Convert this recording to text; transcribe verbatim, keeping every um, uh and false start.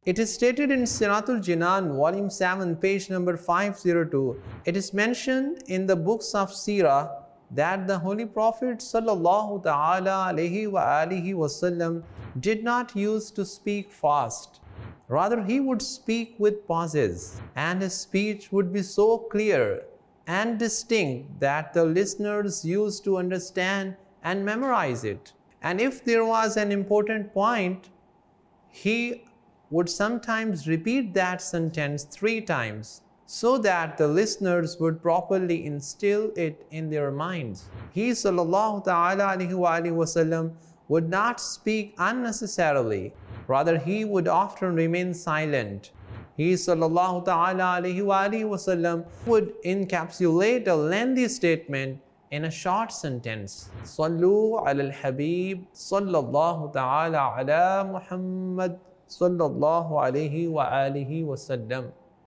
It is stated in Siratul Jinan, volume seven, page number five oh two. It is mentioned in the books of Sirah that the Holy Prophet sallallahu ta'ala alayhi wa alihi wasallam did not use to speak fast. Rather, he would speak with pauses, and his speech would be so clear and distinct that the listeners used to understand and memorize it. And if there was an important point, he would sometimes repeat that sentence three times so that the listeners would properly instill it in their minds. He sallallahu ta'ala alayhi wa alihi wasallam would not speak unnecessarily. Rather, he would often remain silent. He sallallahu ta'ala alayhi wa alihi wasallam would encapsulate a lengthy statement in a short sentence. Sallu ala al-Habib sallallahu ta'ala ala Muhammad sallallahu alayhi wa alihi wasallam.